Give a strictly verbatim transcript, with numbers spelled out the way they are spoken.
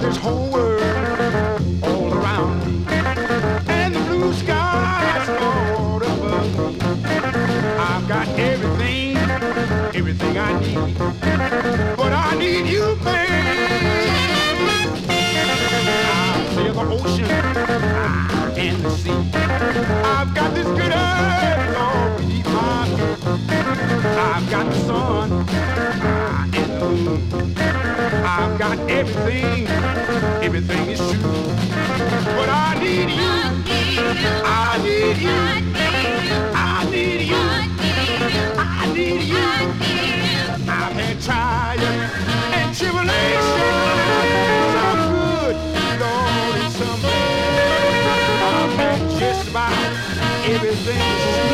this whole world all around me, and the blue skies all above me. I've got everything, everything I need, but I need you, babe. I feel the ocean and the sea. I've got this good earth all beneath my feet. I've got the sun and the moon. I've got everything, everything is true. But I need you, I need you, I need you, I need you. I've had trials and tribulations, some good, Lord, and some bad. I've had just about everything.